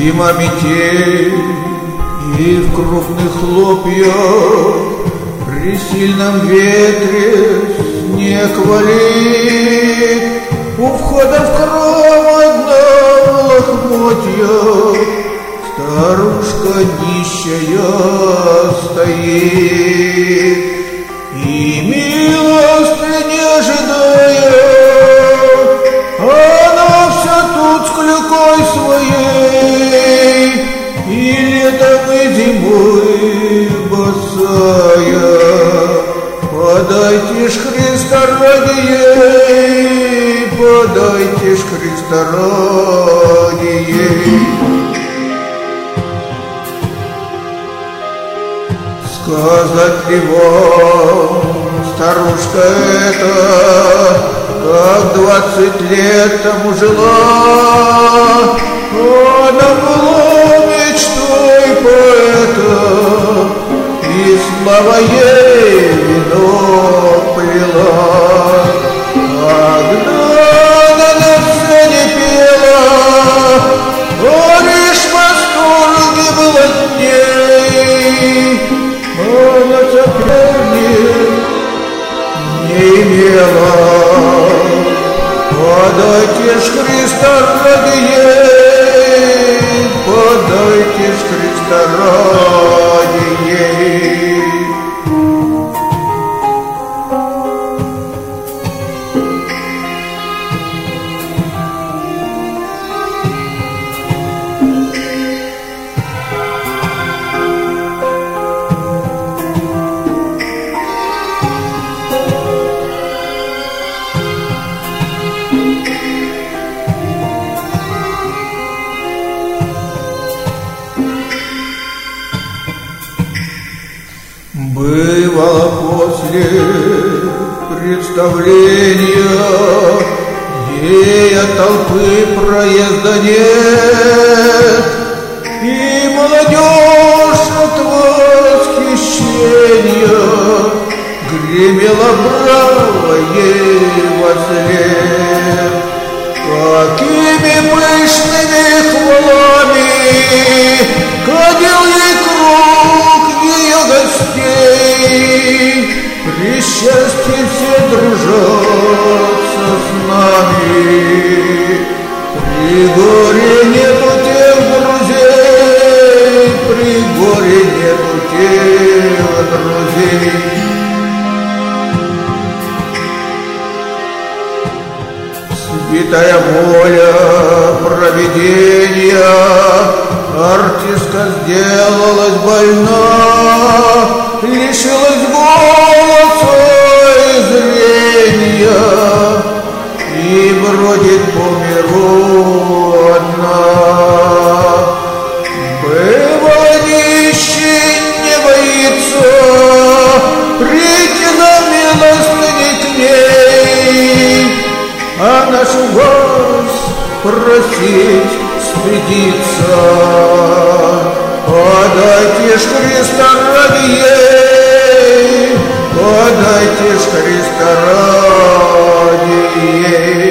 Зима метель, и в крупных хлопьях при сильном ветре снег валит. У входа в храм одна в лохмотьях старушка нищая стоит. И милости не ожидая, она вся тут с клюкой своей, и летом и зимой босая. Подайте ж Христа ради ей, подайте ж Христа ради ей. Сказать ли вам, старушка эта, как 20 лет тому жила? Она была мечтой поэта, и слава ей венок плела. Когда она на сцене пела, лишь в восторге был от ней. Она соперник не имела. Подайте ж Христа ради ей, подайте ж Христа ради ей. Бывало после представления ей от толпы проезда нет, и молодежь от восхищения гремела браво ей вослед. Какими пышными хвалами ходил ей круг ее гостей. При счастье все дружатся с нами, при горе нету тех друзей, при горе нету тех друзей. Святая воля провидения, артистка сделалась больна, лишилась голоса и зрения, и бродит по миру одна. Бывало нищий не боится прийти на милостыни к ней, а нашу вас просить стыдится. Подайте ж Христа ради ей, подайте ж Христа ради ей.